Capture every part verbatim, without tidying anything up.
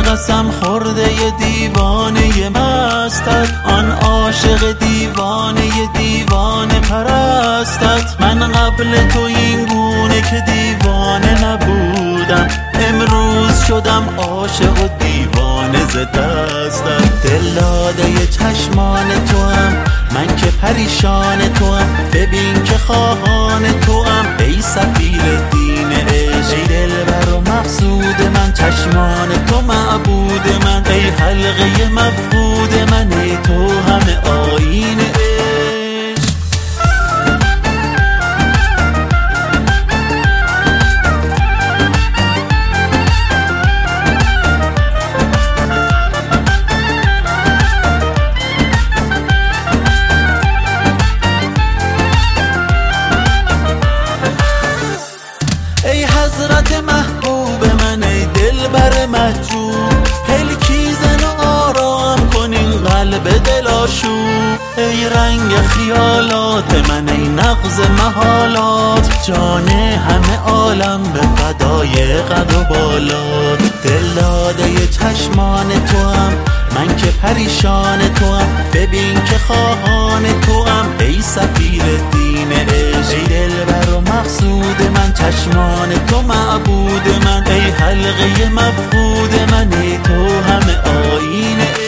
قسم خورده ی دیوانه مستت، آن عاشق دیوانه ی دیوانه پرستت. من قبل تو این گونه که دیوانه نبودم، امروز شدم عاشق و دیوانه ز دستت. دل داده ی چشمان تو هم، من که پریشان تو هم، ببین که خواهان تو هم، ای سفیر دین عشق. ای دلبر و مقصود من، چشمان تو معبود من، ای حلقه مفقود من، ای تو همه آیین عشق. ای حضرت محبوب من، ای دلبر محجوب، پلکی زن و آرام کن این قلب دلاشوب. ای رنگ خیالات من، ای نغز محالات، جان همه عالم به فدای قد و بالات. دل داده ی چشمان تو هم، من که پریشان تو هم، ببین که خواهان تو هم، ای سفیر دین عشق. ای دلبر و مقصود من، چشمان تو معبود من، ای حلقه مفقود من، ای تو همه آیین عشق.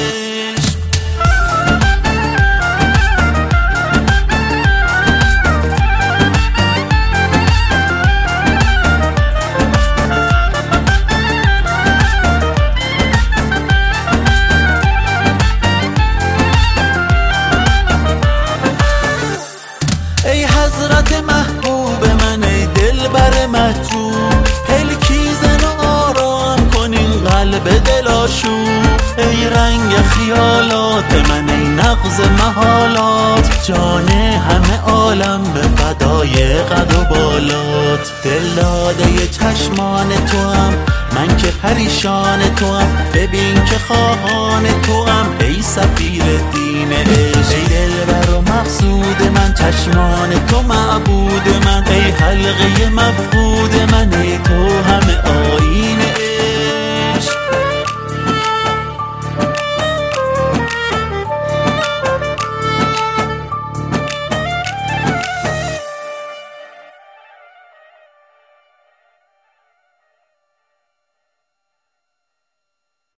ای حضرت محبوب من، ای دلبر محجوب، پلکی زن و آرام کن این قلب دلاشوب. ای رنگ خیالات من، ای نغز محالات، جان همه عالم به فدای قد و بالات. دل داده ی چشمان تو هم، من که پریشان تو هم، ببین که خواهان تو هم، ای سفیر دین عشق. ای دلبر و مقصود من، چشمان تو معبود من، ای حلقه مفقود من، ای تو